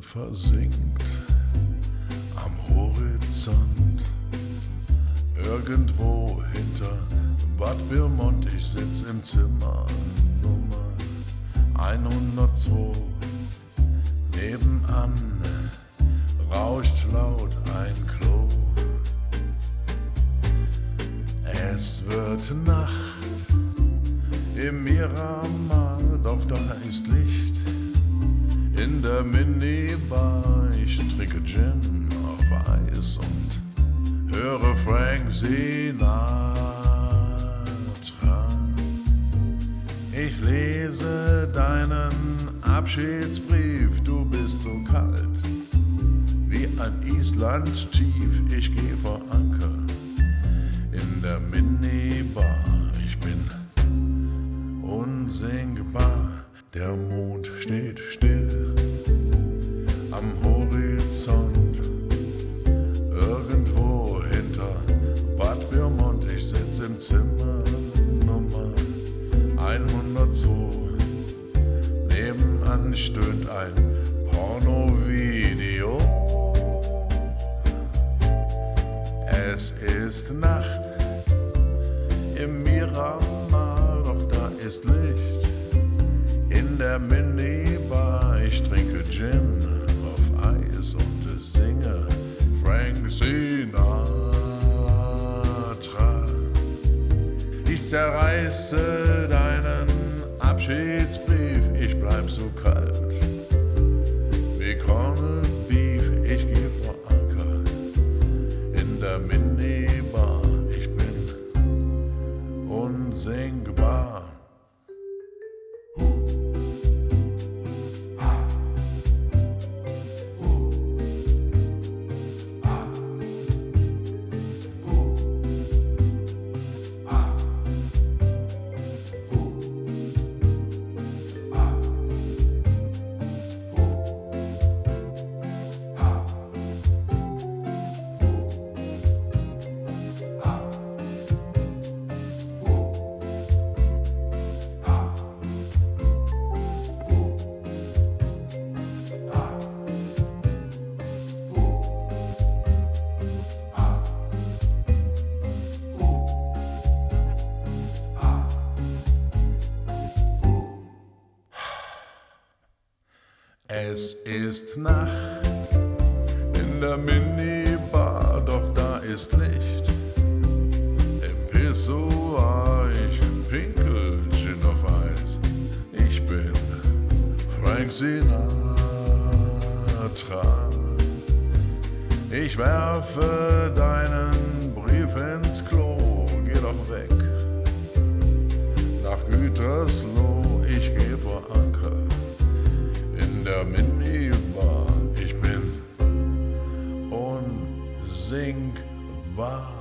versinkt am Horizont. Irgendwo hinter Bad Pyrmont, ich sitz im Zimmer Nummer 102. Nebenan rauscht laut ein Klo. Es wird Nacht im Miramar, doch da ist Licht in der Minibar. Ich trinke Gin auf Eis und höre Frank Sinatra. Ich lese deinen Abschiedsbrief, du bist so kalt wie ein Island tief. Ich geh vor Anker in der Minibar. Ich bin unsinkbar, der Mond steht still am Horizont. Irgendwo hinter Bad Pyrmont, ich sitz im Zimmer Nummer 102. Nebenan stöhnt ein Pornovideo. Es ist Nacht im Miramar, doch da ist Licht in der Minibar. Ich trinke Gin auf Eis und singe Frank Sinatra. Ich zerreiße deinen Abschiedsbrief, ich bleib so kalt wie Corned Beef. Ich geh vor Anker in der Minibar. Ich bin unsinkbar. Es ist Nacht in der Minibar, doch da ist Licht im Pissoir. Ich pinkel Gin auf Eis. Ich bin Frank Sinatra. Ich werfe deinen Brief ins Klo. Geh doch weg nach Gütersloh. Ich geh vor Anker in der Minibar. Ich bin unsinkbar.